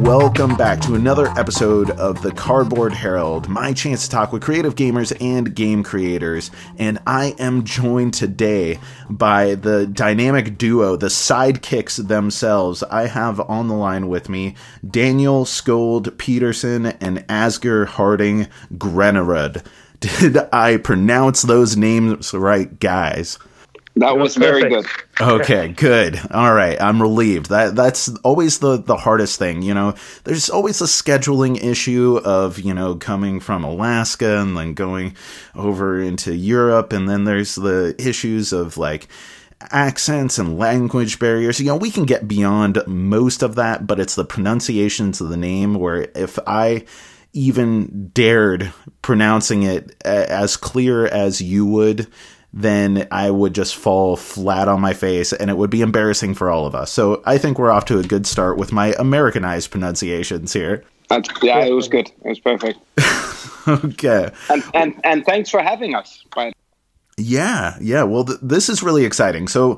Welcome back to another episode of the Cardboard Herald, my chance to talk with creative gamers and game creators. And I am joined today by the dynamic duo, the sidekicks themselves. I have on the line with me Daniel Skold Peterson and Asger Harding Grenerud. Did I pronounce those names right, guys? That was very good. Okay, good. All right, I'm relieved. That's always the hardest thing, you know. There's always a scheduling issue of, you know, coming from Alaska and then going over into Europe, and then there's the issues of, like, accents and language barriers. You know, we can get beyond most of that, but it's the pronunciations of the name where if I even dared pronouncing it as clear as you would, then I would just fall flat on my face, and it would be embarrassing for all of us. So I think we're off to a good start with my Americanized pronunciations here. Yeah, it was good. It was perfect. Okay. And thanks for having us. Yeah. Well, this is really exciting. So,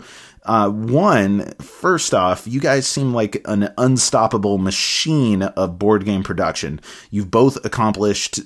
first off, you guys seem like an unstoppable machine of board game production. You've both accomplished,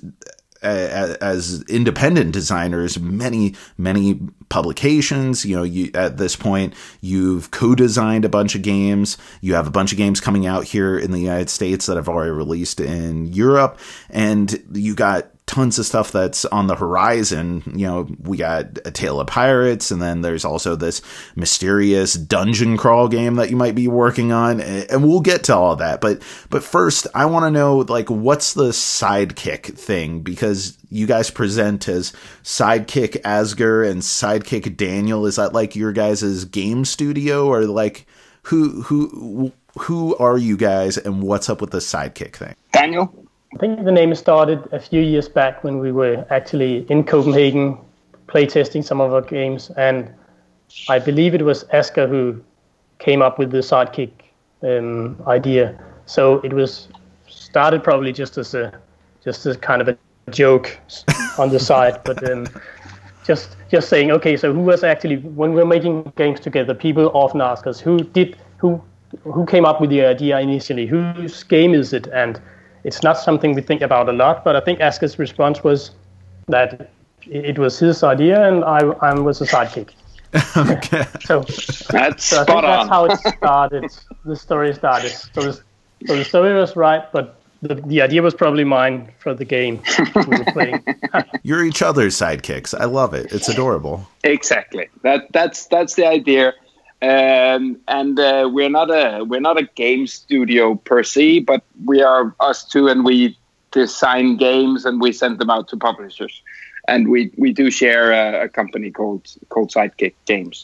as independent designers, many publications. You know, at this point, you've co-designed a bunch of games. You have a bunch of games coming out here in the United States that have already released in Europe, and you got tons of stuff that's on the horizon. You know, we got A Tale of Pirates, and then there's also this mysterious dungeon crawl game that you might be working on, and we'll get to all of that. But first, I want to know, like, what's the sidekick thing? Because you guys present as Sidekick Asger and Sidekick Daniel. Is that like your guys' game studio, or like who are you guys, and what's up with the sidekick thing? Daniel? I think the name started a few years back when we were actually in Copenhagen playtesting some of our games, and I believe it was Asger who came up with the sidekick idea. So it was started probably just as kind of a joke on the side, but just saying, okay, so who was actually, when we're making games together, people often ask us who came up with the idea initially, whose game is it? And it's not something we think about a lot, but I think Asger's response was that it was his idea and I was a sidekick. Okay. So that's I think that's how it started. The story started. So the story was right, but the idea was probably mine for the game we were playing. You're each other's sidekicks. I love it. It's adorable. Exactly. That's the idea. And we're not a game studio per se, but we are us two, and we design games and we send them out to publishers, and we do share a company called Sidekick Games.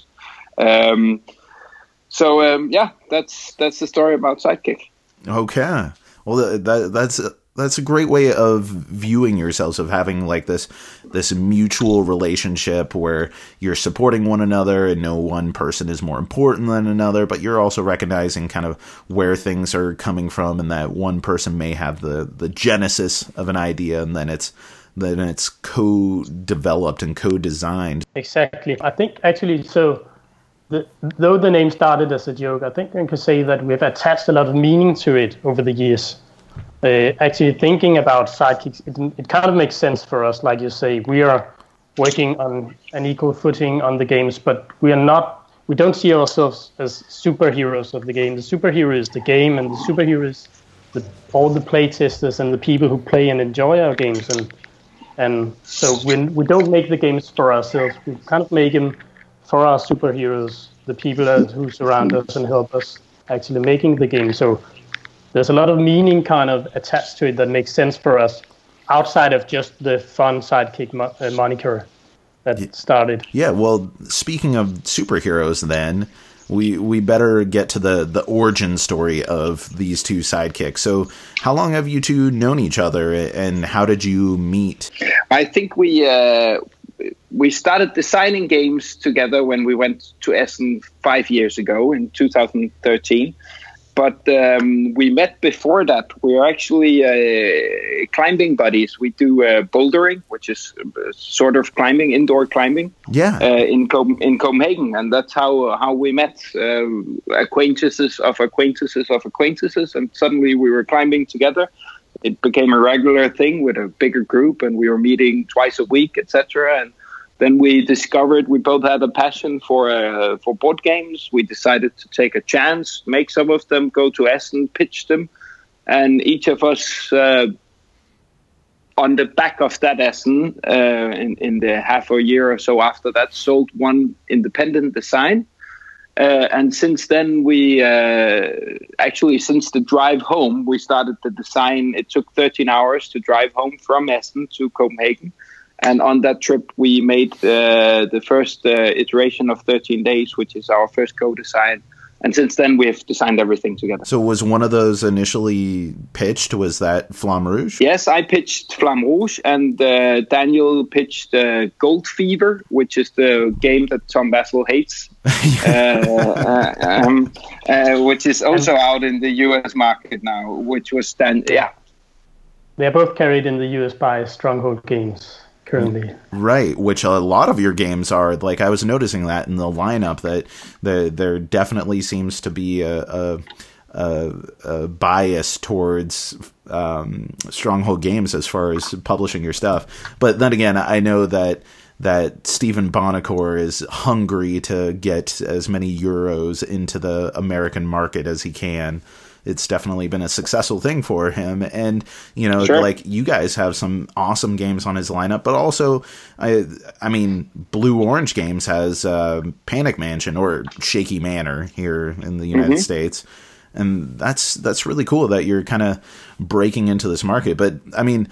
Yeah, that's the story about Sidekick. Okay, well that's a great way of viewing yourselves, of having like this mutual relationship where you're supporting one another and no one person is more important than another, but you're also recognizing kind of where things are coming from, and that one person may have the genesis of an idea, and then it's co-developed and co-designed. Exactly. I think actually, so though the name started as a joke, I think I can say that we've attached a lot of meaning to it over the years. Actually thinking about sidekicks, it kind of makes sense for us. Like you say, we are working on an equal footing on the games, but we don't see ourselves as superheroes of the game. The superhero is the game, and the superhero is all the playtesters and the people who play and enjoy our games. And so we don't make the games for ourselves. We kind of make them for our superheroes, the people who surround us and help us actually making the game. So there's a lot of meaning kind of attached to it that makes sense for us outside of just the fun sidekick moniker that started. Yeah, well, speaking of superheroes then, we better get to the origin story of these two sidekicks. So how long have you two known each other, and how did you meet? I think we started designing games together when we went to Essen 5 years ago in 2013. but we met before that. We're actually climbing buddies. We do bouldering, which is sort of climbing, indoor climbing. Yeah. In Copenhagen, and that's how we met. Acquaintances of acquaintances of acquaintances, and suddenly we were climbing together. It became a regular thing with a bigger group, and we were meeting twice a week, etc. And then we discovered we both had a passion for board games. We decided to take a chance, make some of them, go to Essen, pitch them, and each of us, on the back of that Essen, in the half a year or so after that, sold one independent design. And since then, we actually, since the drive home, we started the design. It took 13 hours to drive home from Essen to Copenhagen. And on that trip, we made the first iteration of 13 Days, which is our first co-design. And since then, we've designed everything together. So was one of those initially pitched? Was that Flamme Rouge? Yes, I pitched Flamme Rouge, and Daniel pitched Gold Fever, which is the game that Tom Basil hates, which is also out in the US market now, which was yeah. They're both carried in the US by Stronghold Games currently. Right, which a lot of your games are. Like, I was noticing that in the lineup, that there definitely seems to be a bias towards Stronghold Games as far as publishing your stuff. But then again, I know that Stephen Bonacore is hungry to get as many euros into the American market as he can. It's definitely been a successful thing for him. And, you know, Sure. like, you guys have some awesome games on his lineup, but also, I mean, Blue Orange Games has Panic Mansion, or Shaky Manor here in the United States. And that's really cool that you're kind of breaking into this market. But, I mean,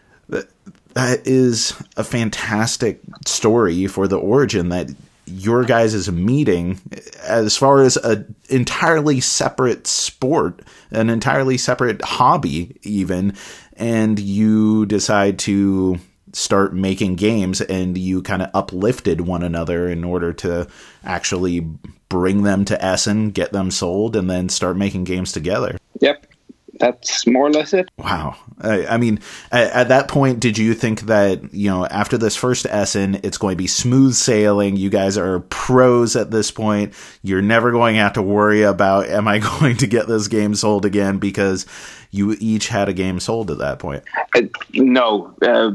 that is a fantastic story for the origin, that your guys' meeting, as far as an entirely separate sport, an entirely separate hobby even, and you decide to start making games, and you kind of uplifted one another in order to actually bring them to Essen, get them sold, and then start making games together. Yep. That's more or less it. Wow. I mean, at that point, did you think that, you know, after this first Essen, it's going to be smooth sailing? You guys are pros at this point. You're never going to have to worry about, am I going to get this game sold again? Because you each had a game sold at that point. No.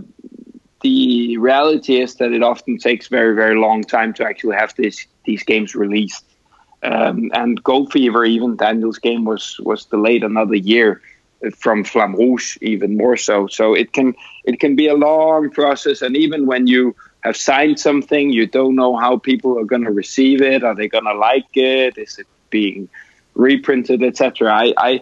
The reality is that it often takes very, very long time to actually have these games released. And Gold Fever, even Daniel's game, was delayed another year from Flamme Rouge, even more so. So it can be a long process, and even when you have signed something, you don't know how people are going to receive it. Are they going to like it? Is it being reprinted, etc.?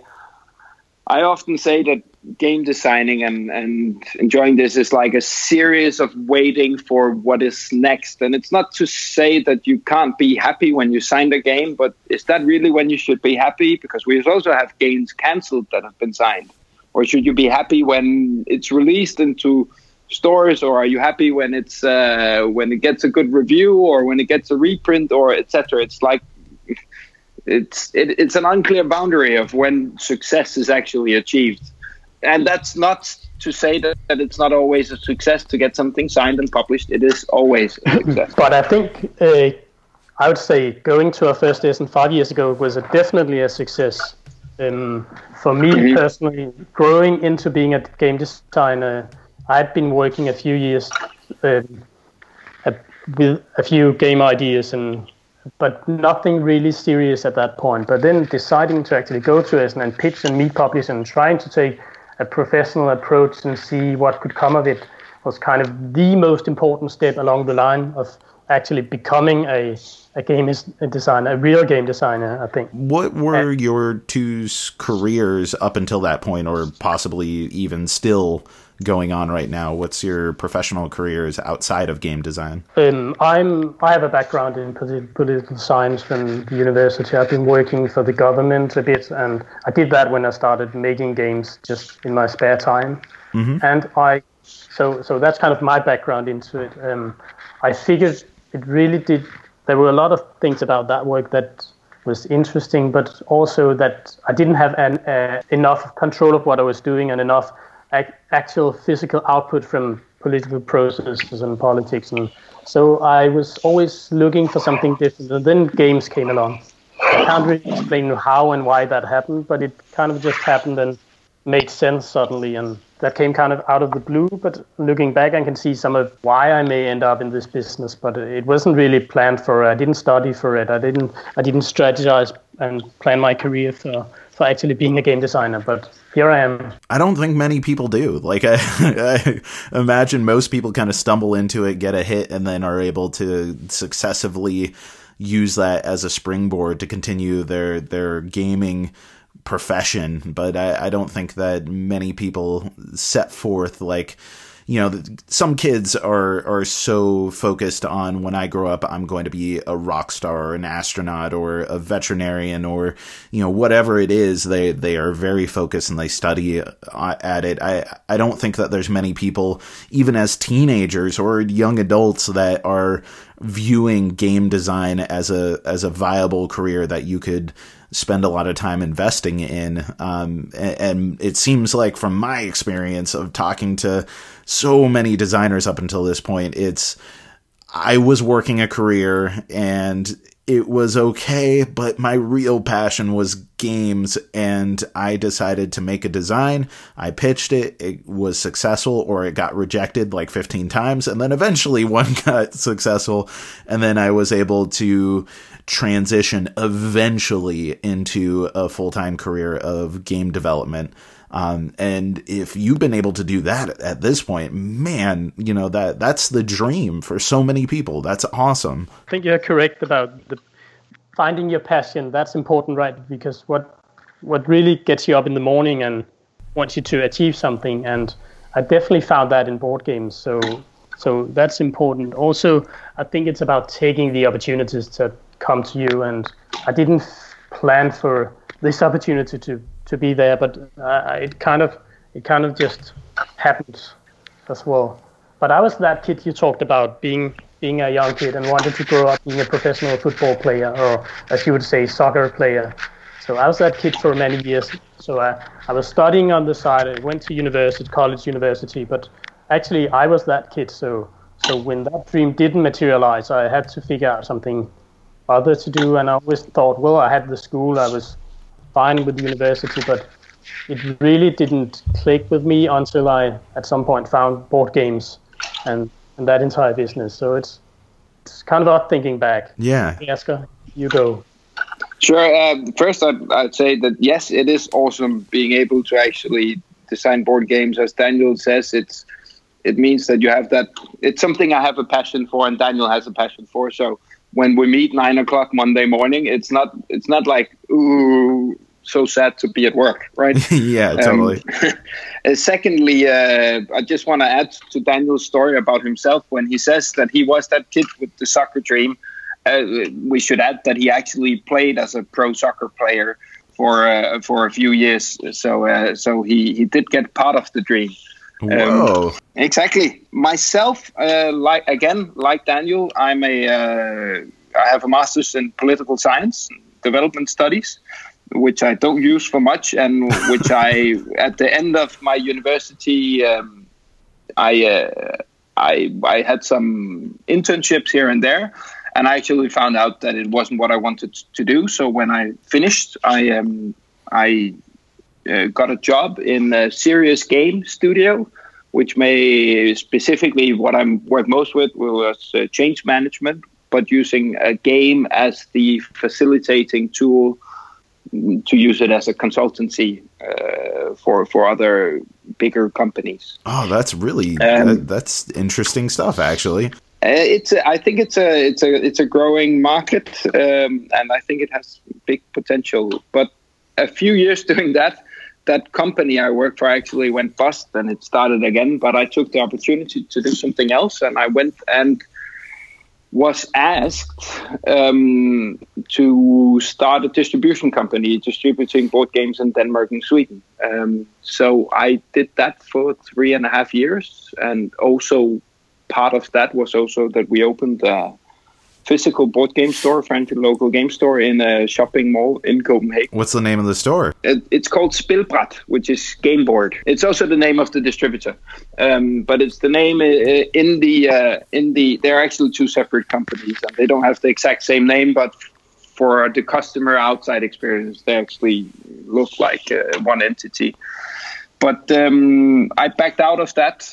I often say that game designing and enjoying this is like a series of waiting for what is next. And it's not to say that you can't be happy when you signed a game, but is that really when you should be happy? Because we also have games cancelled that have been signed. Or should you be happy when it's released into stores, or are you happy when it's when it gets a good review, or when it gets a reprint, or etc.? It's like it's an unclear boundary of when success is actually achieved. And that's not to say that it's not always a success to get something signed and published. It is always a success. But I think I would say going to our first Essen 5 years ago was definitely a success. For me personally, growing into being a game designer, I'd been working a few years with a few game ideas, but nothing really serious at that point. But then deciding to actually go to Essen and pitch and meet publishers and trying to take a professional approach and see what could come of it was kind of the most important step along the line of actually becoming a game designer, a real game designer, I think. What were your two's careers up until that point, or possibly even still going on right now? What's your professional careers outside of game design? I have a background in political science from the university. I've been working for the government a bit, and I did that when I started making games just in my spare time. And so that's kind of my background into it. I figured it really did. There were a lot of things about that work that was interesting, but also that I didn't have enough control of what I was doing and enough actual physical output from political processes and politics. And so I was always looking for something different. And then games came along. I can't really explain how and why that happened, but it kind of just happened and made sense suddenly. And that came kind of out of the blue. But looking back, I can see some of why I may end up in this business. But it wasn't really planned for it. I didn't study for it. I didn't strategize and plan my career for actually being a game designer. But here I am. I don't think many people do. Like, I imagine most people kind of stumble into it, get a hit, and then are able to successively use that as a springboard to continue their gaming profession. But I don't think that many people set forth, like, you know, some kids are so focused on, when I grow up, I'm going to be a rock star or an astronaut or a veterinarian or, you know, whatever it is, they are very focused and they study at it. I don't think that there's many people, even as teenagers or young adults, that are viewing game design as a viable career that you could spend a lot of time investing in. And it seems like, from my experience of talking to so many designers up until this point, I was working a career and it was okay, but my real passion was games, and I decided to make a design. I pitched it. It was successful, or it got rejected like 15 times. And then eventually one got successful. And then I was able to transition eventually into a full-time career of game development. And if you've been able to do that at this point, man, you know, that's the dream for so many people. That's awesome. I think you're correct about finding your passion. That's important, right? Because what really gets you up in the morning and wants you to achieve something. And I definitely found that in board games. So that's important. Also, I think it's about taking the opportunities to come to you. And I didn't plan for this opportunity to be there, but it kind of just happened as well. But I was that kid you talked about, being a young kid and wanted to grow up being a professional football player, or as you would say, soccer player. So I was that kid for many years. So I was studying on the side. I went to college, university, but actually I was that kid. So when that dream didn't materialize, I had to figure out something other to do. And I always thought, well, I had the school, I was fine with the university, but it really didn't click with me until I at some point found board games and that entire business. So it's kind of odd thinking back. Yeah. Asger, you go. Sure. First, I'd say that yes, it is awesome being able to actually design board games. As Daniel says, it means that you have that. It's something I have a passion for, and Daniel has a passion for. So when we meet 9 o'clock Monday morning, it's not like, ooh, so sad to be at work, right? Yeah, totally. Secondly, I just want to add to Daniel's story about himself. When he says that he was that kid with the soccer dream, we should add that he actually played as a pro soccer player for a few years. So he did get part of the dream. Whoa! Exactly. Myself, like Daniel, I have a master's in political science, development studies, which I don't use for much, and which I, at the end of my university, I had some internships here and there, and I actually found out that it wasn't what I wanted to do. So when I finished, I got a job in a serious game studio, which may specifically what I work most with was change management, but using a game as the facilitating tool to use it as a consultancy for other bigger companies. Oh, that's really that's interesting stuff, actually. I think it's a growing market, and I think it has big potential. But a few years doing that company I worked for actually went bust, and it started again. But I took the opportunity to do something else, and I went and was asked to start a distribution company distributing board games in Denmark and Sweden. So I did that for 3.5 years, and also part of that was also that we opened a physical board game store, friendly local game store in a shopping mall in Copenhagen. What's the name of the store? It's called Spilbræt, which is game board. It's also the name of the distributor, but it's the name in the. They're actually two separate companies, and they don't have the exact same name, but for the customer outside experience, they actually look like one entity. But I backed out of that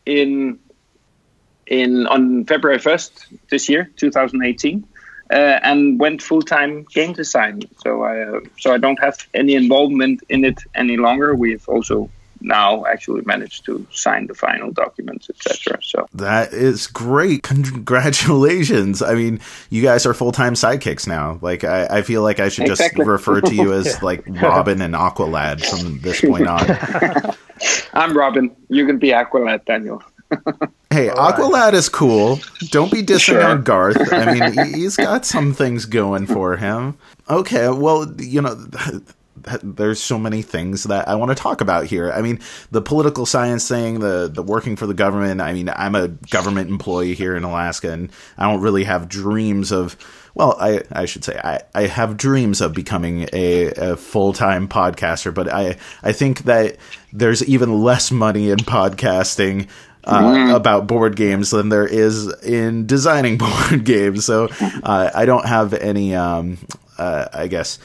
on February 1st this year, 2018, and went full-time game design. So I don't have any involvement in it any longer. We've also now actually managed to sign the final documents, etc. So that is great. Congratulations. I mean, you guys are full-time sidekicks now. Like, I feel like I should just refer to you as like Robin and Aqualad from this point on. I'm Robin. You can be Aqualad, Daniel. Hey, Aqualad is cool. Don't be dissing on Garth. I mean, he's got some things going for him. Okay, well, there's so many things that I want to talk about here. I mean, the political science thing, the working for the government. I mean, I'm a government employee here in Alaska, and I don't really have dreams of, well, I should say I have dreams of becoming a full-time podcaster, but I think that there's even less money in podcasting about board games than there is in designing board games. So I don't have any, I guess,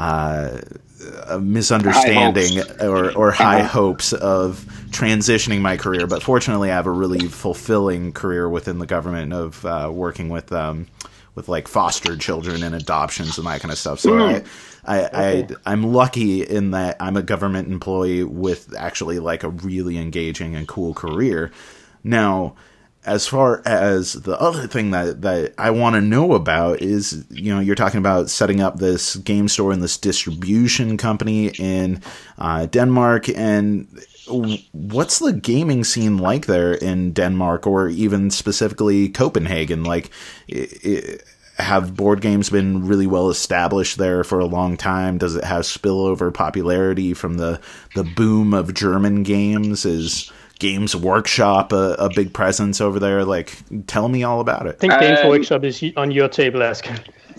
a misunderstanding or high hopes of transitioning my career. But fortunately, I have a really fulfilling career within the government of working with like foster children and adoptions and that kind of stuff. So I'm lucky in that I'm a government employee with actually like a really engaging and cool career. Now, as far as the other thing that I want to know about is, you're talking about setting up this game store and this distribution company in Denmark. And what's the gaming scene like there in Denmark, or even specifically Copenhagen? Like, have board games been really well established there for a long time? Does it have spillover popularity from the boom of German games? Is Games Workshop a big presence over there? Like, tell me all about it. I think Games Workshop is on your table, Ask.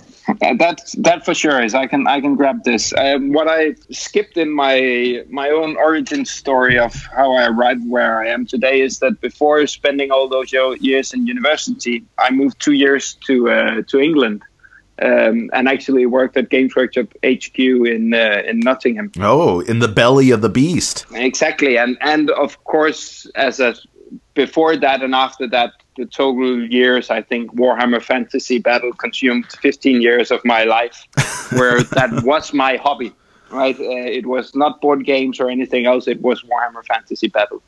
That for sure is. I can grab this. What I skipped in my own origin story of how I arrived where I am today is that before spending all those years in university, I moved 2 years to England, and actually worked at Games Workshop HQ in Nottingham. Oh, in the belly of the beast. Exactly, and of course, before that and after that, the total years, I think Warhammer Fantasy Battle consumed 15 years of my life, where that was my hobby, right? It was not board games or anything else. It was Warhammer Fantasy Battle.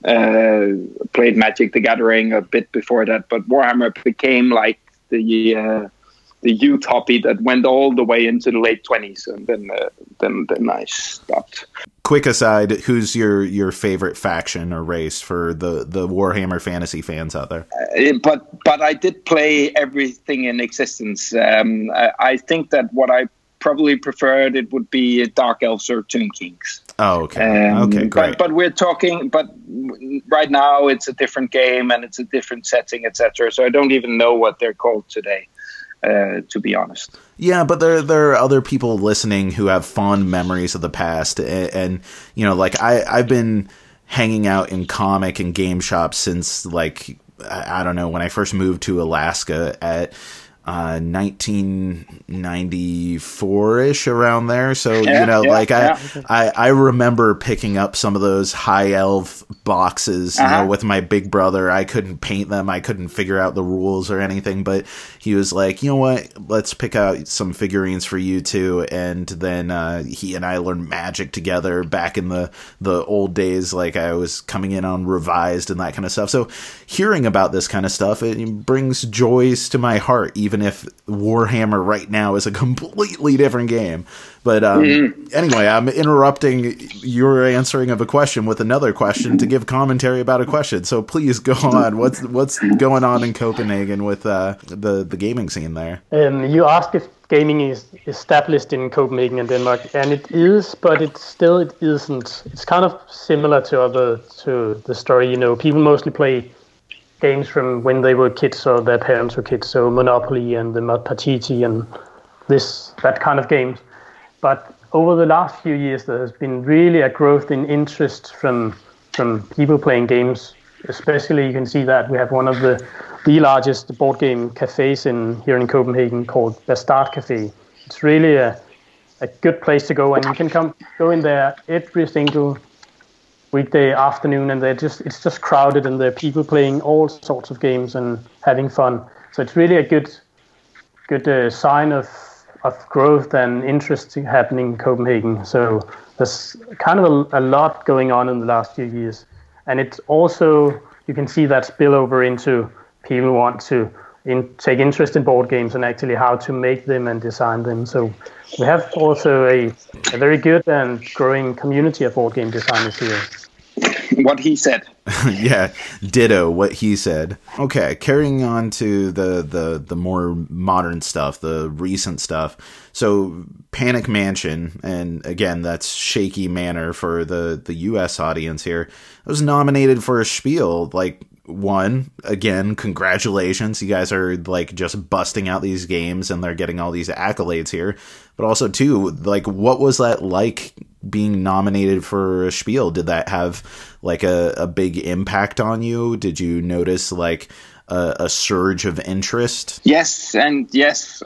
Played Magic the Gathering a bit before that, but Warhammer became like the youth hobby that went all the way into the late 20s, and then I stopped. Quick aside, who's your favorite faction or race for the Warhammer Fantasy fans out there? But I did play everything in existence. I think that what I probably preferred, it would be Dark Elves or Tomb Kings. Oh, okay. Okay, great. But we're talking. But right now, it's a different game and it's a different setting, etc. So I don't even know what they're called today. To be honest. Yeah, but there are other people listening who have fond memories of the past, and like I've been hanging out in comic and game shops since, like, I don't know, when I first moved to Alaska at 1994-ish, around there. So, I remember picking up some of those high elf boxes, with my big brother. I couldn't paint them. I couldn't figure out the rules or anything, but he was like, you know what, let's pick out some figurines for you too. And then he and I learned Magic together back in the old days. Like, I was coming in on Revised and that kind of stuff. So hearing about this kind of stuff, it brings joys to my heart, even if Warhammer right now is a completely different game. But anyway, I'm interrupting your answering of a question with another question to give commentary about a question. So please go on. What's going on in Copenhagen with the gaming scene there? You asked if gaming is established in Copenhagen and Denmark, and it is, but it isn't. It's kind of similar to the story. People mostly play games from when they were kids or their parents were kids, so Monopoly and the Partiti and that kind of games. But over the last few years, there has been really a growth in interest from people playing games. Especially, you can see that we have one of the largest board game cafes here in Copenhagen called Bastard Cafe. It's really a good place to go, and you can go in there every single weekday afternoon, and it's just crowded, and there are people playing all sorts of games and having fun. So it's really a good sign of growth and interest happening in Copenhagen. So there's kind of a lot going on in the last few years. And it's also, you can see that spill over into people who want to take interest in board games and actually how to make them and design them. So we have also a very good and growing community of board game designers here. What he said. Yeah, ditto what he said. Okay, carrying on to the more modern stuff, the recent stuff. So Panic Mansion, and again, that's Shaky Manor for the US audience here, was nominated for a Spiel, won. Again, congratulations. You guys are just busting out these games and they're getting all these accolades here. But also too, what was that like being nominated for a Spiel? Did that have a big impact on you? Did you notice a surge of interest? Yes and yes.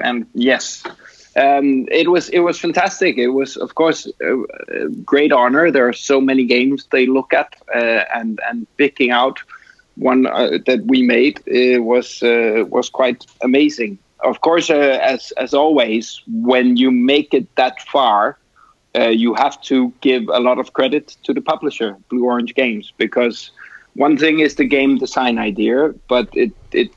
It was fantastic. It was, of course, a great honor. There are so many games they look at, and picking out one that we made was quite amazing. Of course, as always, when you make it that far, you have to give a lot of credit to the publisher, Blue Orange Games, because one thing is the game design idea, but it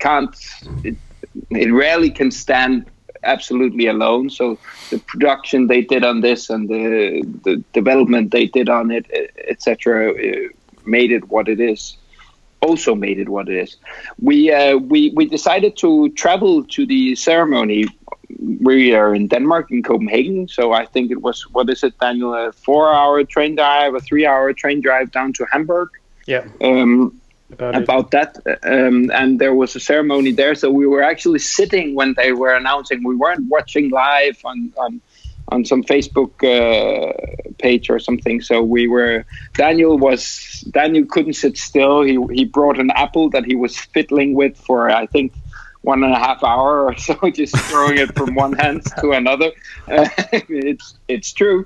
rarely can stand absolutely alone. So the production they did on this and the development they did on it, etc., made it what it is. Also made it what it is. We decided to travel to the ceremony. We are in Denmark, in Copenhagen. So I think it was, what is it, Daniel? A 4-hour train drive, a 3-hour train drive down to Hamburg. Yeah. About that. And there was a ceremony there. So we were actually sitting when they were announcing. We weren't watching live on some Facebook page or something. So Daniel couldn't sit still. He brought an apple that he was fiddling with for, I think, 1.5 hours or so, just throwing it from one hand to another. It's true.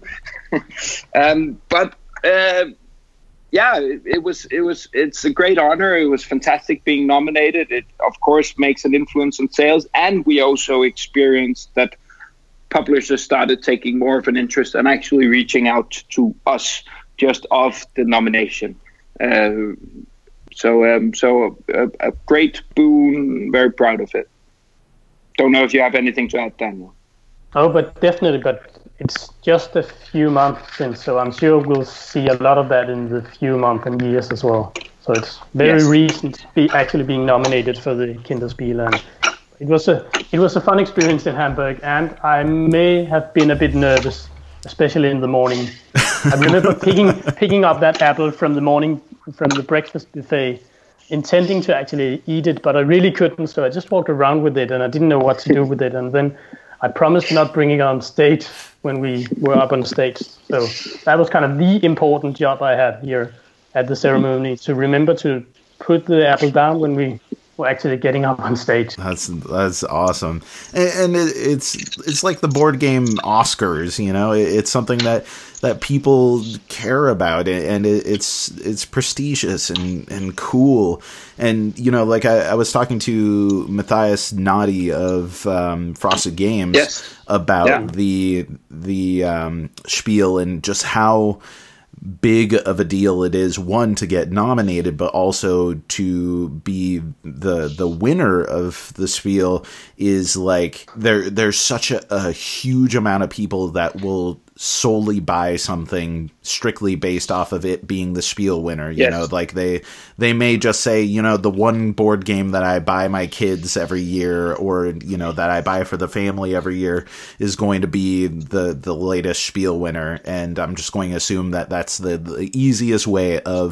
It's a great honor. It was fantastic being nominated. It, of course, makes an influence on sales. And we also experienced that publishers started taking more of an interest and actually reaching out to us just off the nomination. So a great boon. Very proud of it. Don't know if you have anything to add, Daniel. Oh, but definitely. But it's just a few months since, so I'm sure we'll see a lot of that in the few months and years as well. So it's very recent actually being nominated for the Kinderspiel, and it was a fun experience in Hamburg, and I may have been a bit nervous, especially in the morning. I remember picking up that apple from the breakfast buffet, intending to actually eat it, but I really couldn't, so I just walked around with it, and I didn't know what to do with it, and then I promised not bringing it on stage when we were up on stage. So that was kind of the important job I had here at the ceremony, to remember to put the apple down when we were actually getting up on stage. That's awesome. And it's like the board game Oscars, it's something that people care about, and it's prestigious and cool. And I was talking to Matthias Nadi of Frosted Games about the Spiel and just how big of a deal it is, one, to get nominated, but also to be the winner of the Spiel. Is there's such a huge amount of people that will solely buy something strictly based off of it being the Spiel winner. They may just say, the one board game that I buy my kids every year, or that I buy for the family every year, is going to be the latest Spiel winner, and I'm just going to assume that that's the easiest way of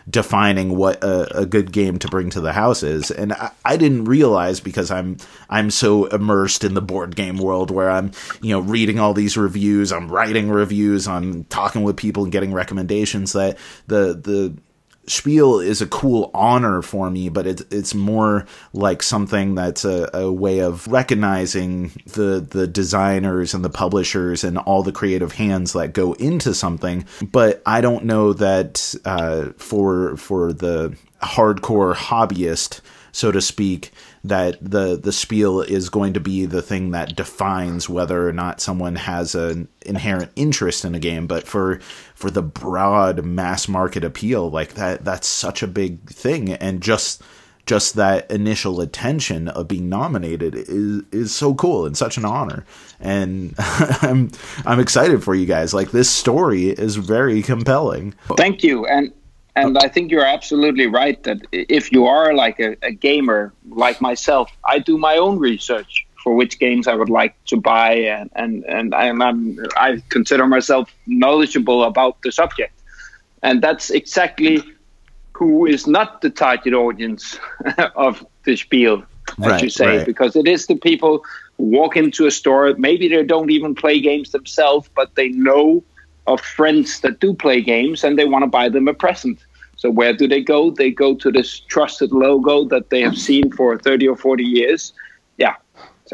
defining what a good game to bring to the house is. And I didn't realize, because I'm so immersed in the board game world where I'm, reading all these reviews, I'm writing reviews, I'm talking with people and getting recommendations, that the Spiel is a cool honor for me, but it's more like something that's a way of recognizing the designers and the publishers and all the creative hands that go into something. But I don't know that for the hardcore hobbyist, so to speak, that the Spiel is going to be the thing that defines whether or not someone has an inherent interest in a game. But for the broad mass market appeal, like that's such a big thing. And just that initial attention of being nominated is so cool and such an honor. And I'm excited for you guys. Like, this story is very compelling. Thank you. And I think you're absolutely right that if you are like a gamer like myself, I do my own research for which games I would like to buy, and I consider myself knowledgeable about the subject. And that's exactly who is not the target audience of the Spiel, as you say, because it is the people who walk into a store. Maybe they don't even play games themselves, but they know of friends that do play games and they want to buy them a present. So where do they go? They go to this trusted logo that they have seen for 30 or 40 years. Yeah. So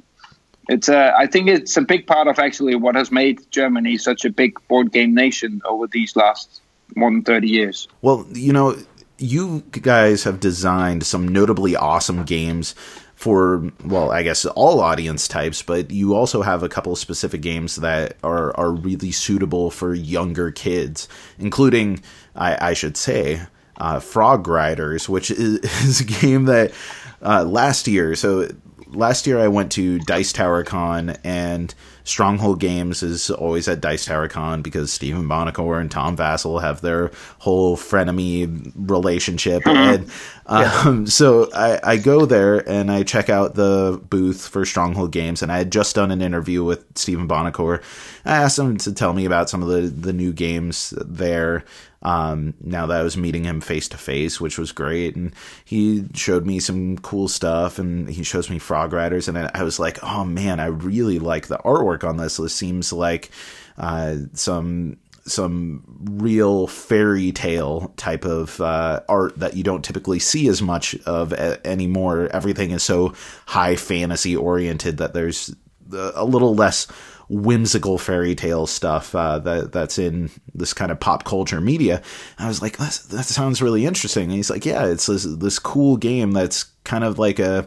I think it's a big part of actually what has made Germany such a big board game nation over these last more than 30 years. Well, you guys have designed some notably awesome games for, well, I guess all audience types, but you also have a couple of specific games that are really suitable for younger kids, including, I should say, Frog Riders, which is a game that last year I went to Dice Tower Con, and Stronghold Games is always at Dice Tower Con because Stephen Bonacore and Tom Vassell have their whole frenemy relationship. And so I go there and I check out the booth for Stronghold Games, and I had just done an interview with Stephen Bonacore. I asked him to tell me about some of the new games there. Now that I was meeting him face to face, which was great, and he showed me some cool stuff, and he shows me Frog Riders, and I was like, oh man, I really like the artwork on this. This seems like some real fairy tale type of art that you don't typically see as much of anymore. Everything is so high fantasy oriented that there's a little less whimsical fairy tale stuff that's in this kind of pop culture media. And I was like, that sounds really interesting. And he's like, yeah, it's this cool game that's kind of like a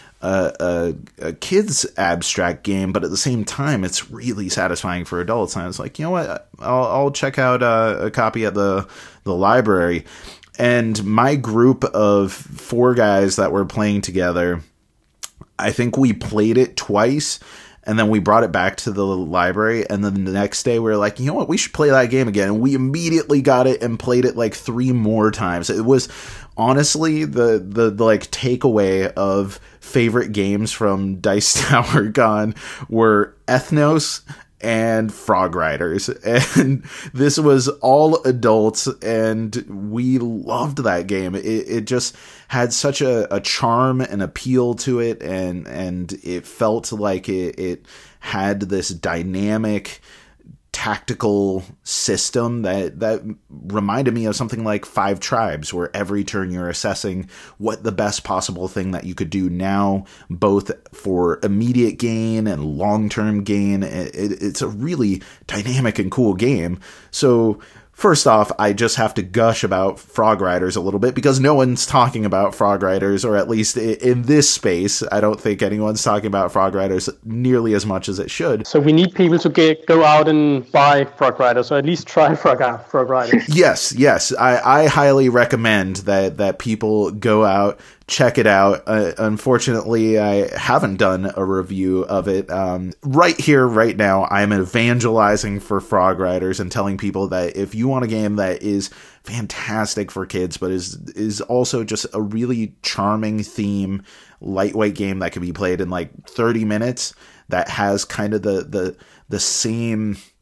kid's abstract game, but at the same time, it's really satisfying for adults. And I was like, you know what? I'll check out a copy at the library. And my group of 4 guys that were playing together, I think we played it twice, and then we brought it back to the library, and then the next day we were like, you know what, we should play that game again. And we immediately got it and played it like 3 more times. It was honestly the like takeaway of favorite games from Dice Tower Con were Ethnos and Frog Riders, and this was all adults, and we loved that game. It just had such a charm and appeal to it, and it felt like it had this dynamic tactical system that reminded me of something like Five Tribes, where every turn you're assessing what the best possible thing that you could do now, both for immediate gain and long-term gain. It's a really dynamic and cool game. So first off, I just have to gush about Frog Riders a little bit because no one's talking about Frog Riders, or at least in this space, I don't think anyone's talking about Frog Riders nearly as much as it should. So we need people to go out and buy Frog Riders, or at least try Frog Riders. Yes. I highly recommend that people go out, check it out. Unfortunately, I haven't done a review of it. Right here, right now, I'm evangelizing for Frog Riders and telling people that if you want a game that is fantastic for kids, but is also just a really charming theme, lightweight game that can be played in like 30 minutes, that has kind of the same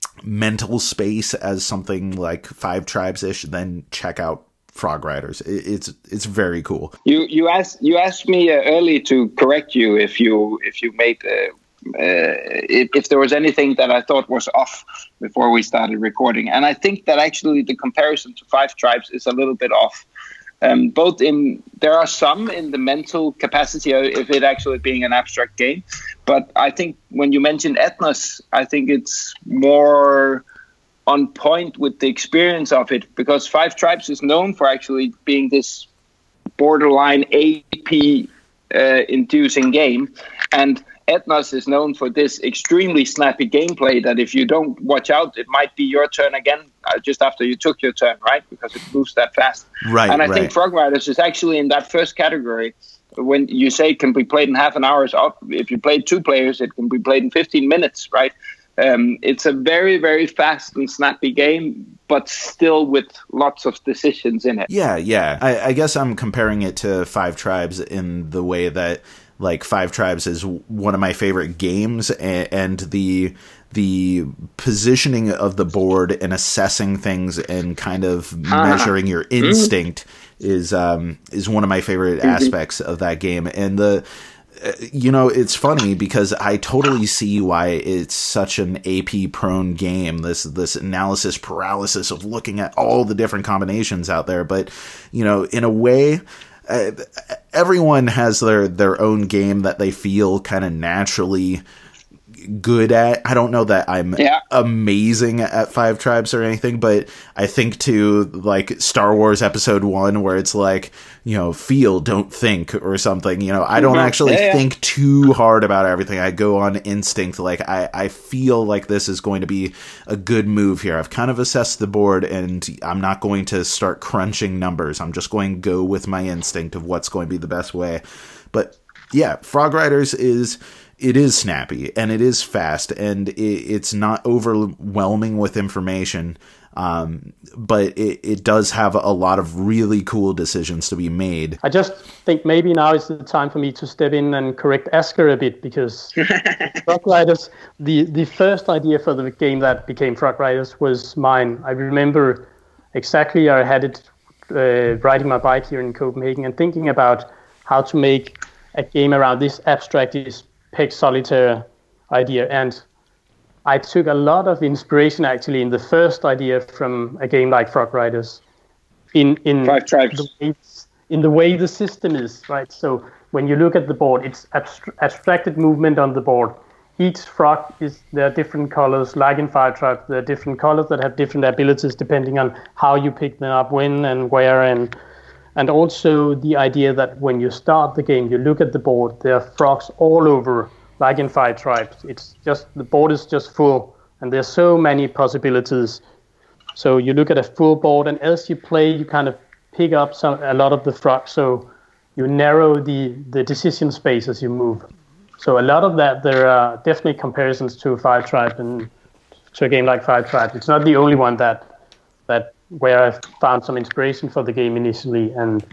mental space as something like Five Tribes-ish, then check out Frog Riders. It's very cool. You asked me early to correct you if you made if there was anything that I thought was off before we started recording, and I think that actually the comparison to Five Tribes is a little bit off. There are some in the mental capacity of it actually being an abstract game, but I think when you mentioned Ethnos, I think it's more on point with the experience of it, because Five Tribes is known for actually being this borderline AP inducing game, and Ethnos is known for this extremely snappy gameplay that if you don't watch out, it might be your turn again just after you took your turn, right? Because it moves that fast. Right. And I think Frog Riders is actually in that first category. When you say it can be played in half an hour, if you play 2 players, it can be played in 15 minutes, right? It's a very, very fast and snappy game, but still with lots of decisions in it. Yeah. I guess I'm comparing it to Five Tribes in the way that, like, Five Tribes is one of my favorite games, and the positioning of the board and assessing things and kind of measuring your instinct is one of my favorite aspects of that game. And it's funny because I totally see why it's such an AP prone game, this analysis paralysis of looking at all the different combinations out there. But, in a way, everyone has their own game that they feel kind of naturally good at. I don't know that I'm amazing at Five Tribes or anything, but I think to like Star Wars Episode 1 where it's like, feel, don't think or something. I don't actually think too hard about everything. I go on instinct. Like I feel like this is going to be a good move here. I've kind of assessed the board and I'm not going to start crunching numbers. I'm just going to go with my instinct of what's going to be the best way. But yeah, Frog Riders is snappy and it is fast and it's not overwhelming with information. But it does have a lot of really cool decisions to be made. I just think maybe now is the time for me to step in and correct Asger a bit, because Frog Riders, the first idea for the game that became Frog Riders was mine. I remember exactly, I had it riding my bike here in Copenhagen and thinking about how to make a game around this abstract, this peg solitaire idea, and I took a lot of inspiration actually in the first idea from a game like Frog Riders in Five Tribes. In the way the system is, right? So when you look at the board, it's abstracted movement on the board. Each frog there are different colors, like in Five Tribes, there are different colors that have different abilities depending on how you pick them up, when and where, and also the idea that when you start the game, you look at the board, there are frogs all over, like in Five Tribes. It's just, the board is just full, and there's so many possibilities. So you look at a full board, and as you play, you kind of pick up a lot of the frogs, so you narrow the decision space as you move. So a lot of that, there are definitely comparisons to Five Tribes and to a game like Five Tribes. It's not the only one that where I found some inspiration for the game initially,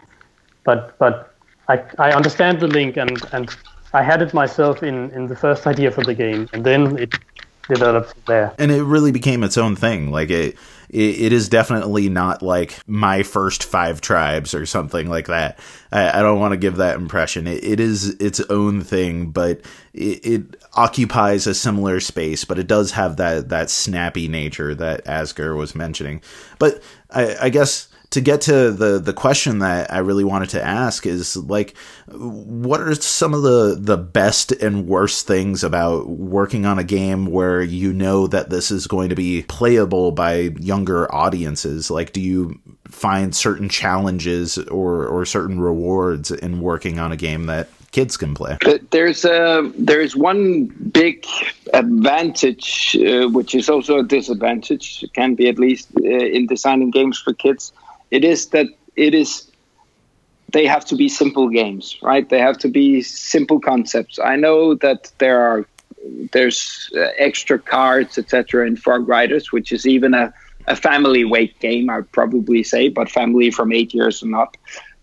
but I understand the link, and I had it myself in the first idea for the game, and then it developed there. And it really became its own thing. Like it is definitely not like my first Five Tribes or something like that. I don't want to give that impression. It is its own thing, but it occupies a similar space, but it does have that snappy nature that Asger was mentioning. But I guess to get to the question that I really wanted to ask is, like, what are some of the best and worst things about working on a game where you know that this is going to be playable by younger audiences? Like, do you find certain challenges or certain rewards in working on a game that kids can play? There's one big advantage, which is also a disadvantage, can be at least, in designing games for kids. It is that they have to be simple games, right? They have to be simple concepts. I know that there's extra cards, etc. in Frog Riders, which is even a family weight game, I'd probably say, but family from 8 years and up.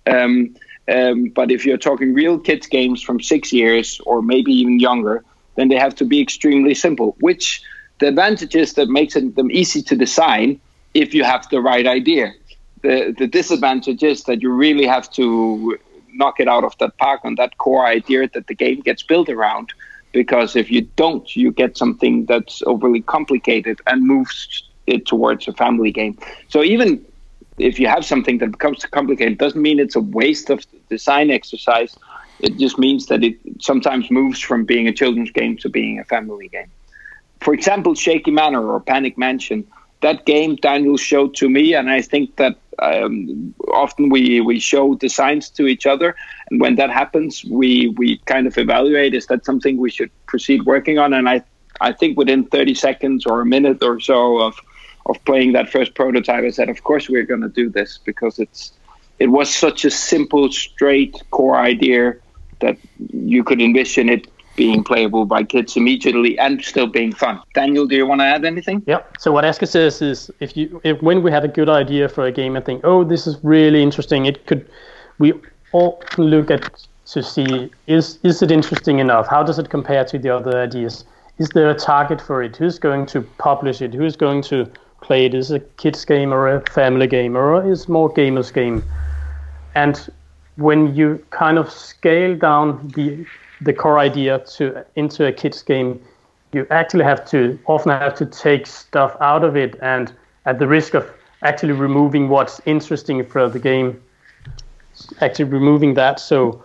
But if you're talking real kids games from 6 years or maybe even younger, then they have to be extremely simple, which The advantage is that makes them easy to design if you have the right idea. The disadvantage is that you really have to knock it out of that park on that core idea that the game gets built around. Because if you don't, you get something that's overly complicated and moves it towards a family game. So even if you have something that becomes complicated, doesn't mean it's a waste of design exercise. It just means that it sometimes moves from being a children's game to being a family game. For example, Shaky Manor or Panic Mansion, that game Daniel showed to me, and I think that often we show designs to each other, and when that happens, we kind of evaluate, is that something we should proceed working on? And I think within 30 seconds or a minute or so of playing that first prototype, I said, of course we're going to do this, because it was such a simple, straight core idea that you could envision it being playable by kids immediately and still being fun. Daniel, do you want to add anything? Yeah. So what Asger says is, if when we have a good idea for a game and think, oh, this is really interesting, we often look at to see, is it interesting enough? How does it compare to the other ideas? Is there a target for it? Who's going to publish it? Who's going to play it? Is it a kids game or a family game, or is it more gamers game? And when you kind of scale down the core idea into a kids game, you actually often have to take stuff out of it, and at the risk of actually removing what's interesting for the game, actually removing that. So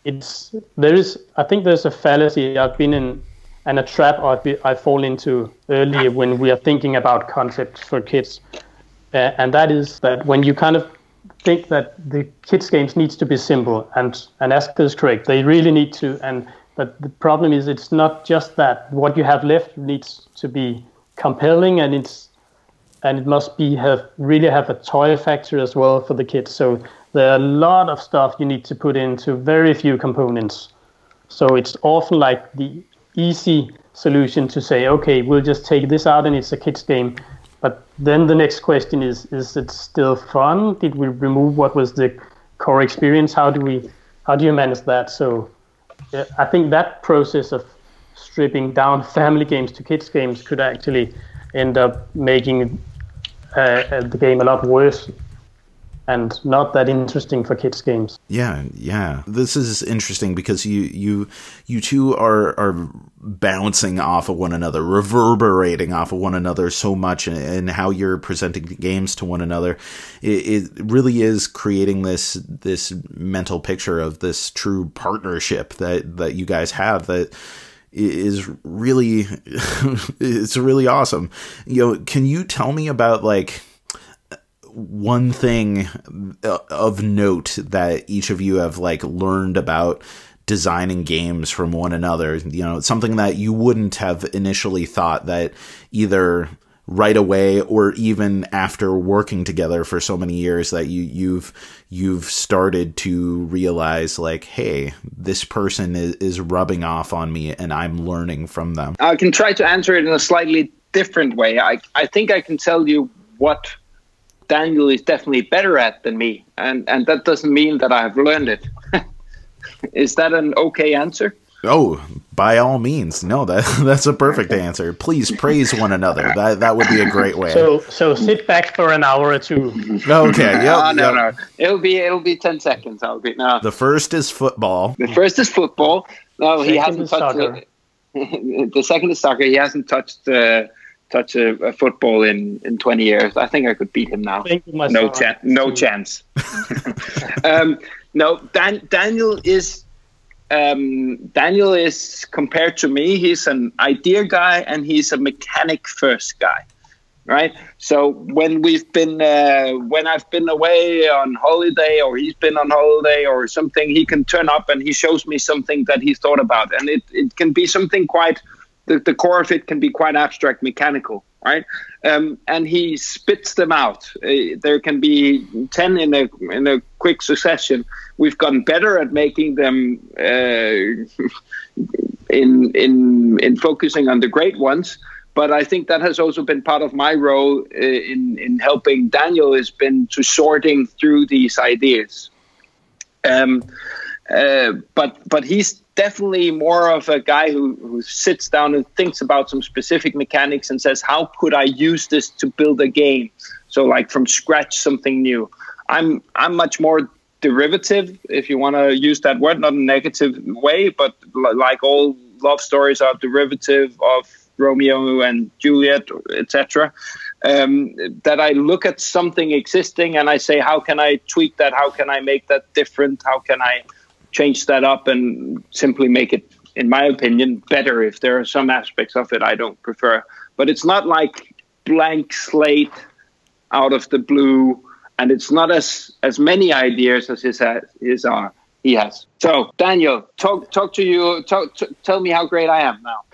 I think there's a fallacy I've been in, and a trap I fall into earlier when we are thinking about concepts for kids, and that is that when you kind of think that the kids games needs to be simple, and Asger is correct, they really need to, but the problem is it's not just that. What you have left needs to be compelling, and it must really have a toy factor as well for the kids. So there are a lot of stuff you need to put into very few components. So it's often like the easy solution to say, okay, we'll just take this out and it's a kids game. But then the next question is it still fun? Did we remove what was the core experience? How do you manage that? So yeah, I think that process of stripping down family games to kids games could actually end up making the game a lot worse and not that interesting for kids games. Yeah. This is interesting because you two are bouncing off of one another, reverberating off of one another so much, and how you're presenting games to one another. It really is creating this mental picture of this true partnership that you guys have that is really it's really awesome. Can you tell me about like one thing of note that each of you have like learned about designing games from one another? Something that you wouldn't have initially thought, that either right away or even after working together for so many years that you've started to realize, like, hey, this person is rubbing off on me and I'm learning from them. I can try to answer it in a slightly different way. I think I can tell you what Daniel is definitely better at than me, and that doesn't mean that I have learned it. Is that an okay answer? Oh, by all means. No, that's a perfect answer. Please praise one another. That would be a great way. So sit back for an hour or two. Okay. Yep, no. It'll be 10 seconds. No. The first is football. The first is football. No, he hasn't touched it. The second is soccer. He hasn't touched a football in 20 years. I think I could beat him now. No chance. No, Daniel is compared to me, he's an idea guy and he's a mechanic first guy, right? So when I've been away on holiday, or he's been on holiday or something, he can turn up and he shows me something that he thought about, and it can be something quite. The core of it can be quite abstract, mechanical, right? And he spits them out. There can be 10 in a quick succession. We've gotten better at making them in focusing on the great ones. But I think that has also been part of my role in helping Daniel, has been to sorting through these ideas. But he's definitely more of a guy who sits down and thinks about some specific mechanics and says, how could I use this to build a game? So like from scratch, something new. I'm much more derivative, if you want to use that word, not a negative way, but like all love stories are derivative of Romeo and Juliet, etc. That I look at something existing and I say, how can I tweak that? How can I make that different? How can I change that up and simply make it, in my opinion, better if there are some aspects of it I don't prefer. But it's not like blank slate out of the blue, and it's not as many ideas as he has. So, Daniel, talk to you. Tell me how great I am now.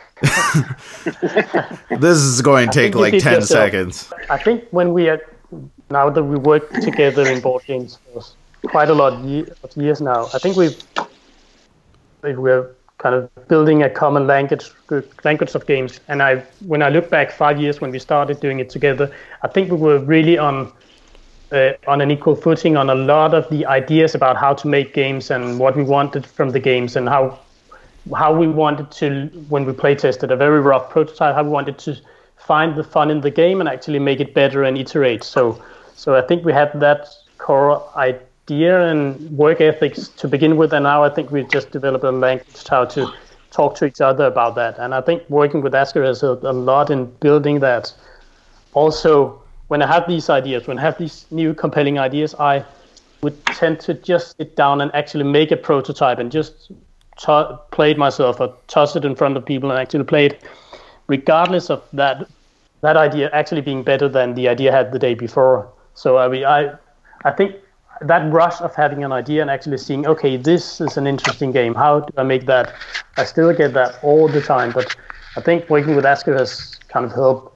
This is going to take like 10 seconds. I think now that we work together in board games for quite a lot of years now, I think we're kind of building a common language of games. And when I look back 5 years when we started doing it together, I think we were really on an equal footing on a lot of the ideas about how to make games and what we wanted from the games, and how we wanted to, when we play tested a very rough prototype, how we wanted to find the fun in the game and actually make it better and iterate. So I think we had that core idea and work ethics to begin with, and now I think we've just developed a language how to talk to each other about that. And I think working with Asger has helped a lot in building that. Also, when I have these ideas, when I have these new compelling ideas, I would tend to just sit down and actually make a prototype and just play it myself, or toss it in front of people and actually play it, regardless of that idea actually being better than the idea I had the day before. So I think that rush of having an idea and actually seeing, okay, this is an interesting game, how do I make that? I still get that all the time, but I think working with Asger has kind of helped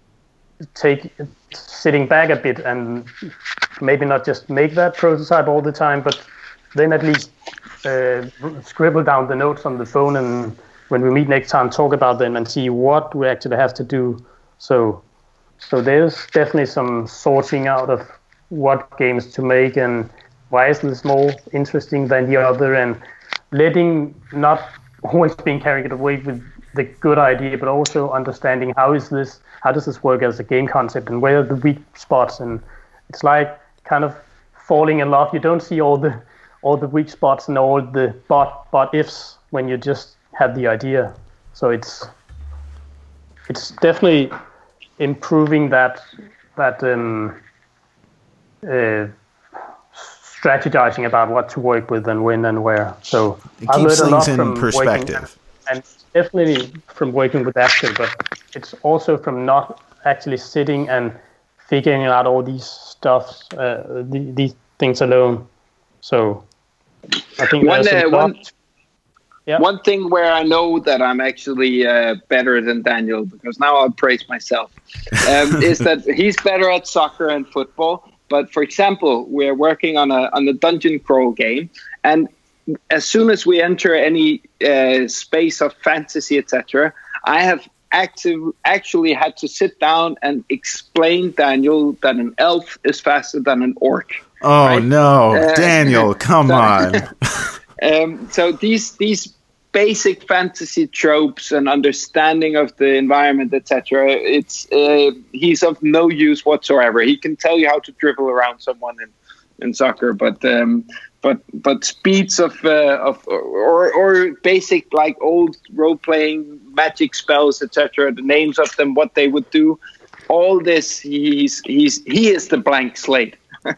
sitting back a bit and maybe not just make that prototype all the time, but then at least scribble down the notes on the phone, and when we meet next time, talk about them and see what we actually have to do. So there's definitely some sorting out of what games to make and why is this more interesting than the other, and not always being carried away with the good idea, but also understanding how does this work as a game concept and where are the weak spots. And it's like kind of falling in love. You don't see all the weak spots and all the but ifs when you just have the idea. So it's definitely improving that strategizing about what to work with and when and where. So it keeps things in perspective. And definitely from working with Asger, but it's also from not actually sitting and figuring out all these stuff, these things alone. So I think one thing where I know that I'm actually better than Daniel, because now I'll praise myself, is that he's better at soccer and football. But for example, we're working on a dungeon crawl game, and as soon as we enter any space of fantasy, etc., I have actually had to sit down and explain Daniel that an elf is faster than an orc. Oh, right? No, Daniel, come on. So these basic fantasy tropes and understanding of the environment, etc., he's of no use whatsoever. He can tell you how to dribble around someone in soccer, but speeds of basic like old role playing magic spells, etc., the names of them, what they would do, all this he is the blank slate.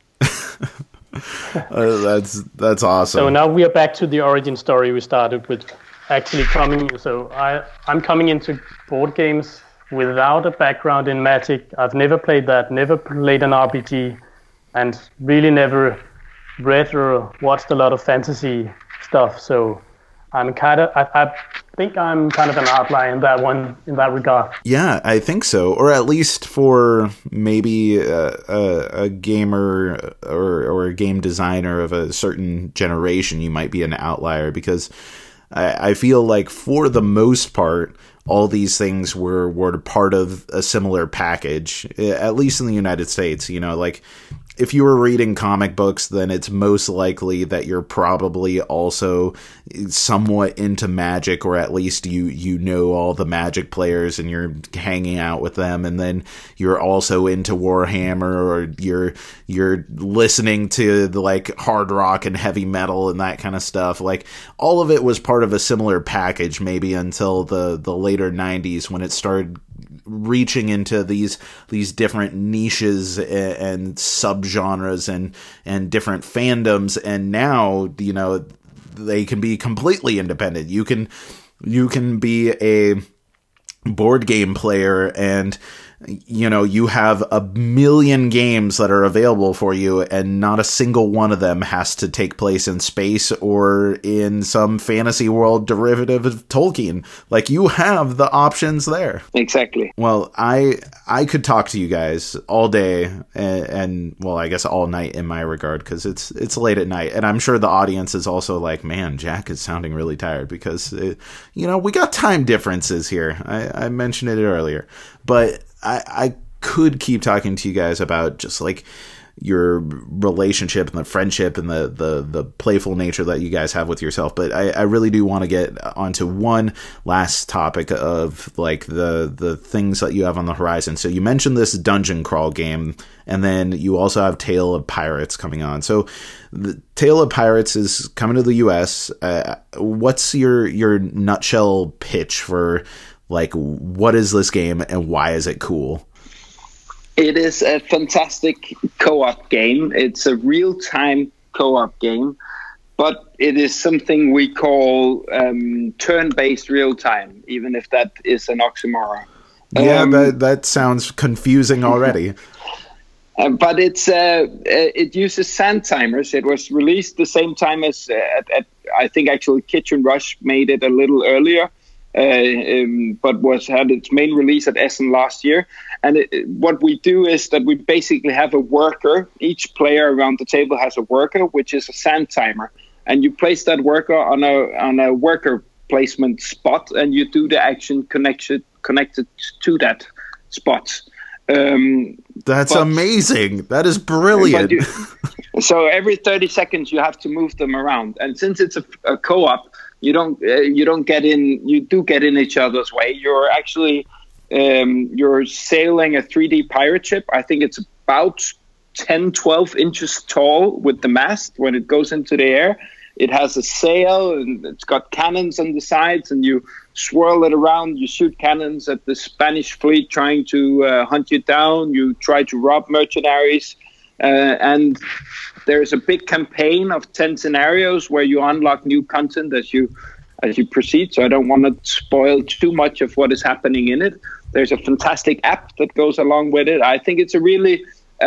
That's awesome. So now we are back to the origin story we started with, actually coming. So I'm coming into board games without a background in Magic. I've never played that, never played an RPG, and really never read or watched a lot of fantasy stuff. So I'm I think I'm kind of an outlier in that regard. Yeah, I think so. Or at least for maybe a gamer or a game designer of a certain generation, you might be an outlier, because I feel like for the most part, all these things were part of a similar package, at least in the United States. You know, like if you were reading comic books, then it's most likely that you're probably also somewhat into Magic, or at least you know all the Magic players and you're hanging out with them, and then you're also into Warhammer, or you're listening to the like hard rock and heavy metal and that kind of stuff. Like, all of it was part of a similar package, maybe until the later 90s, when it started reaching into these different niches and subgenres and different fandoms, and now, you know, they can be completely independent. You can be a board game player, and you know, you have a million games that are available for you, and not a single one of them has to take place in space or in some fantasy world derivative of Tolkien. Like, you have the options there. Exactly. Well, I could talk to you guys all day and well, I guess all night in my regard, because it's late at night, and I'm sure the audience is also like, man, Jack is sounding really tired, because you know, we got time differences here. I mentioned it earlier, but I could keep talking to you guys about just like your relationship and the friendship and the playful nature that you guys have with yourself. But I really do want to get onto one last topic of like the things that you have on the horizon. So you mentioned this dungeon crawl game, and then you also have Tale of Pirates coming on. So the Tale of Pirates is coming to the US. What's your nutshell pitch for, like, what is this game and why is it cool? It is a fantastic co-op game. It's a real-time co-op game, but it is something we call turn-based real-time, even if that is an oxymoron. Yeah, that sounds confusing already. But it uses sand timers. It was released the same time as, I think actually Kitchen Rush made it a little earlier. But had its main release at Essen last year. And what we do is that we basically have a worker. Each player around the table has a worker, which is a sand timer, and you place that worker on a worker placement spot, and you do the action connected to that spot. That's amazing. That is brilliant. So every 30 seconds you have to move them around, and since it's a co-op, you don't get in. You do get in each other's way. You're actually you're sailing a 3D pirate ship. I think it's about 10, 12 inches tall with the mast when it goes into the air. It has a sail, and it's got cannons on the sides, and you swirl it around. You shoot cannons at the Spanish fleet trying to hunt you down. You try to rob mercenaries, and there's a big campaign of 10 scenarios where you unlock new content as you proceed. So I don't want to spoil too much of what is happening in it. There's a fantastic app that goes along with it. I think it's a really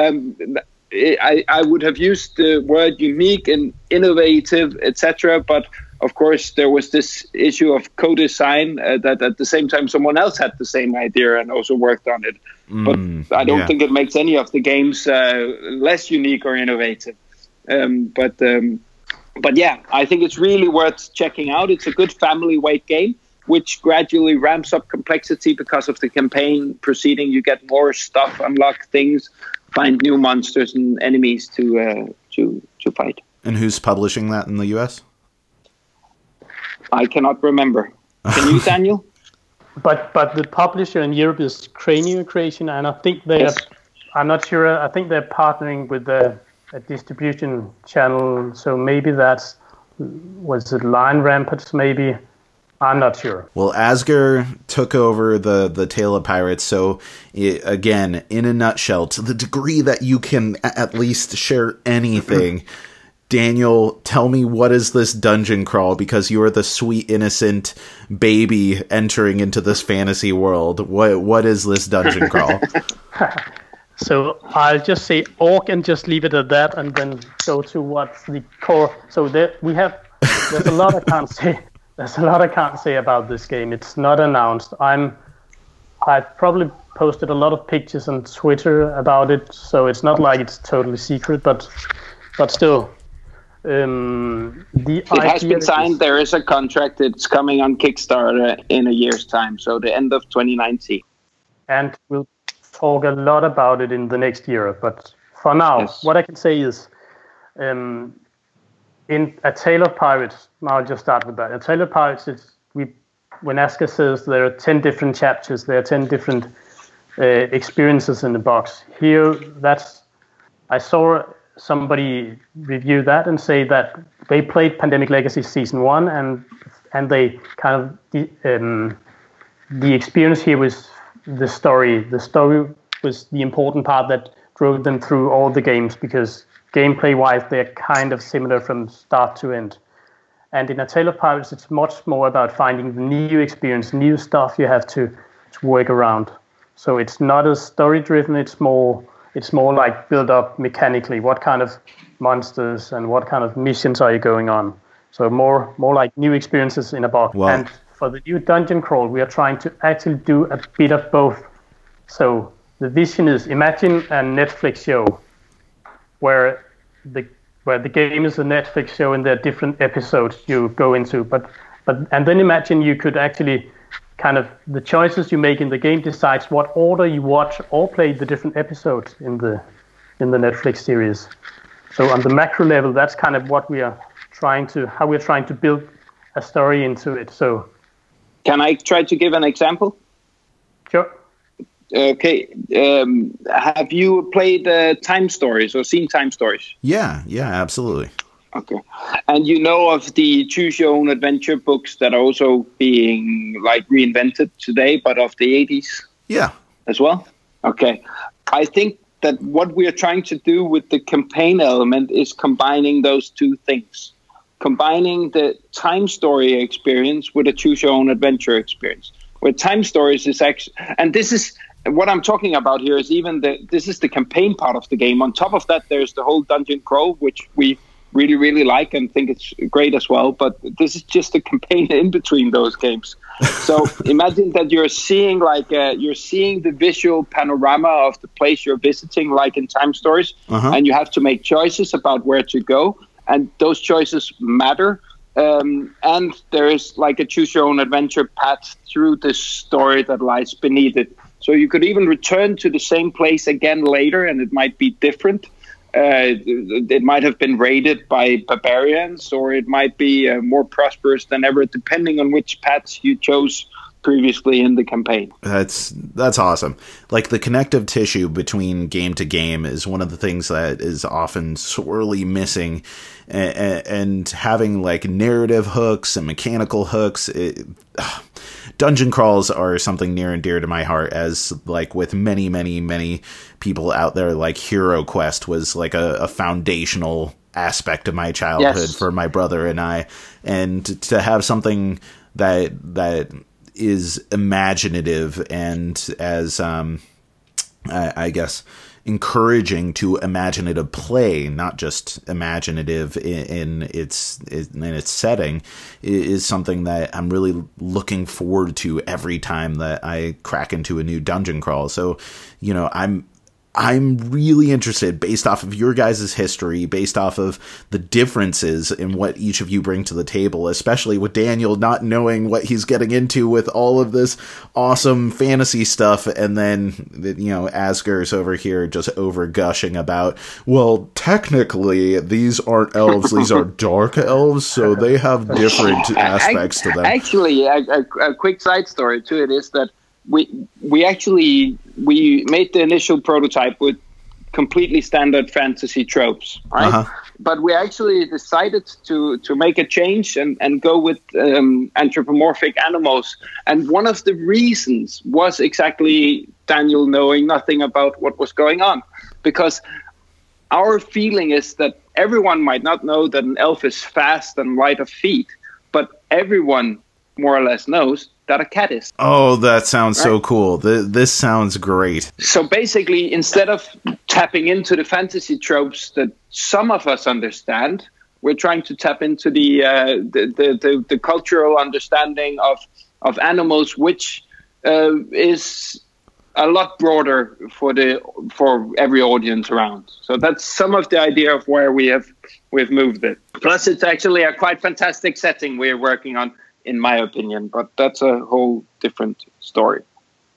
I would have used the word unique and innovative, etc. But of course, there was this issue of co-design that at the same time someone else had the same idea and also worked on it. But I don't think it makes any of the games less unique or innovative. But yeah, I think it's really worth checking out. It's a good family weight game, which gradually ramps up complexity because of the campaign proceeding. You get more stuff, unlock things, find new monsters and enemies to fight. And who's publishing that in the US? I cannot remember. Can you, Daniel? But the publisher in Europe is Cranio Creation, and I think they are. I'm not sure. I think they're partnering with a distribution channel. So maybe was it Lion Ramparts? Maybe. I'm not sure. Well, Asger took over the Tale of Pirates. So, again, in a nutshell, to the degree that you can at least share anything, Daniel, tell me, what is this dungeon crawl? Because you are the sweet, innocent baby entering into this fantasy world. What is this dungeon crawl? So I'll just say orc and just leave it at that, and then go to what's the core. So there's a lot I can't say. There's a lot I can't say about this game. It's not announced. I've probably posted a lot of pictures on Twitter about it, so it's not like it's totally secret, but still. It has been signed. There is a contract. It's coming on Kickstarter in a year's time, so the end of 2019. And we'll talk a lot about it in the next year, but for now, Yes. what I can say is, in A Tale of Pirates, now I'll just start with that. A Tale of Pirates, when Asger says there are 10 different chapters, there are 10 different experiences in the box. Here, I saw somebody review that and say that they played Pandemic Legacy Season 1 and they kind of, the experience here was the story. The story was the important part that drove them through all the games, because gameplay-wise, they're kind of similar from start to end. And in A Tale of Pirates, it's much more about finding the new experience, new stuff you have to work around. So it's not as story-driven. It's more like build up mechanically. What kind of monsters and what kind of missions are you going on? So more like new experiences in a box. Wow. And for the new dungeon crawl, we are trying to actually do a bit of both. So the vision is, imagine a Netflix show where the game is a Netflix show and there are different episodes you go into. And then imagine you could actually kind of, the choices you make in the game decides what order you watch or play the different episodes in the Netflix series. So on the macro level, that's kind of what how we're trying to build a story into it. So, can I try to give an example? Sure. Okay. Have you played Time Stories or seen Time Stories? Yeah, absolutely. Okay. And you know of the Choose Your Own Adventure books that are also being like reinvented today, but of the 80s? Yeah. As well? Okay. I think that what we are trying to do with the campaign element is combining those two things. Combining the Time Story experience with a Choose Your Own Adventure experience. Where Time Stories is actually, and this is what I'm talking about here, is this is the campaign part of the game. On top of that, there's the whole dungeon crawl, which we really, really like and think it's great as well. But this is just a campaign in between those games. So imagine that you're seeing the visual panorama of the place you're visiting, like in Time Stories, and you have to make choices about where to go, and those choices matter. And there is like a choose your own adventure path through this story that lies beneath it. So you could even return to the same place again later, and it might be different. It might have been raided by barbarians, or it might be more prosperous than ever, depending on which paths you chose previously in the campaign. That's awesome. Like, the connective tissue between game to game is one of the things that is often sorely missing, and having like narrative hooks and mechanical hooks. Dungeon crawls are something near and dear to my heart, as like with many, many, many people out there, like Hero Quest was like a foundational aspect of my childhood for my brother and I. And to have something that is imaginative and as I guess encouraging to imaginative play, not just imaginative in its setting, is something that I'm really looking forward to every time that I crack into a new dungeon crawl. So, I'm really interested, based off of your guys' history, based off of the differences in what each of you bring to the table, especially with Daniel not knowing what he's getting into with all of this awesome fantasy stuff, and then, Asger's over here just over gushing about, well, technically, these aren't elves, these are dark elves, so they have different aspects to them. Actually, a quick side story to it is that we made the initial prototype with completely standard fantasy tropes, right? But we actually decided to make a change and go with anthropomorphic animals. And one of the reasons was exactly Daniel knowing nothing about what was going on. Because our feeling is that everyone might not know that an elf is fast and light of feet, but everyone more or less knows that a cat is. Oh, that sounds so cool. This sounds great. So basically, instead of tapping into the fantasy tropes that some of us understand, we're trying to tap into the cultural understanding of animals, which is a lot broader for every audience around. So that's some of the idea of where we've moved it. Plus, it's actually a quite fantastic setting we're working on, in my opinion, but that's a whole different story.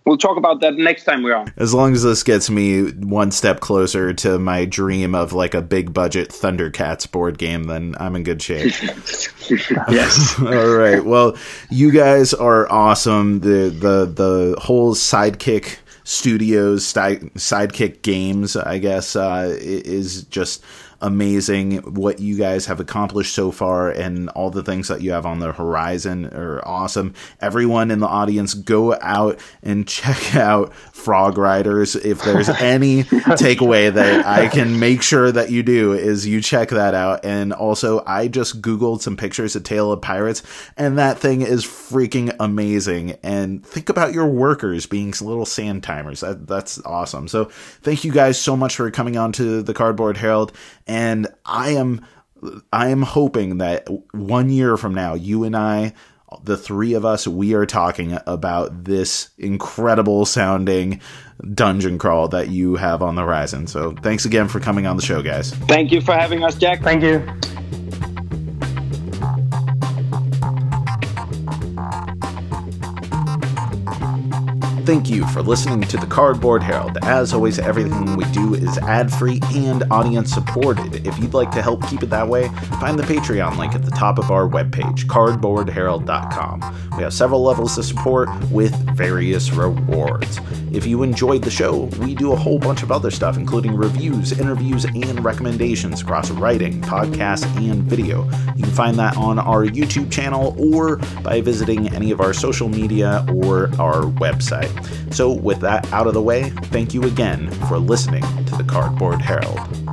we'll talk about that next time we're on. As long as this gets me one step closer to my dream of like a big budget Thundercats board game, then I'm in good shape. Yes. All right. Well, you guys are awesome. The whole Sidekick Studios, Sidekick Games, I guess, is just amazing. What you guys have accomplished so far and all the things that you have on the horizon are awesome. Everyone in the audience, go out and check out Frog Riders. If there's any takeaway that I can make sure that you do, is you check that out. And also, I just Googled some pictures of Tale of Pirates, and that thing is freaking amazing. And think about your workers being little sand timers. That's awesome. So thank you guys so much for coming on to the Cardboard Herald. And I am hoping that 1 year from now, you and I, the three of us, we are talking about this incredible sounding dungeon crawl that you have on the horizon. So thanks again for coming on the show, guys. Thank you for having us, Jack. Thank you. Thank you for listening to the Cardboard Herald. As always, everything we do is ad-free and audience-supported. If you'd like to help keep it that way, find the Patreon link at the top of our webpage, cardboardherald.com. We have several levels of support with various rewards. If you enjoyed the show, we do a whole bunch of other stuff, including reviews, interviews, and recommendations across writing, podcasts, and video. You can find that on our YouTube channel or by visiting any of our social media or our website. So with that out of the way, thank you again for listening to the Cardboard Herald.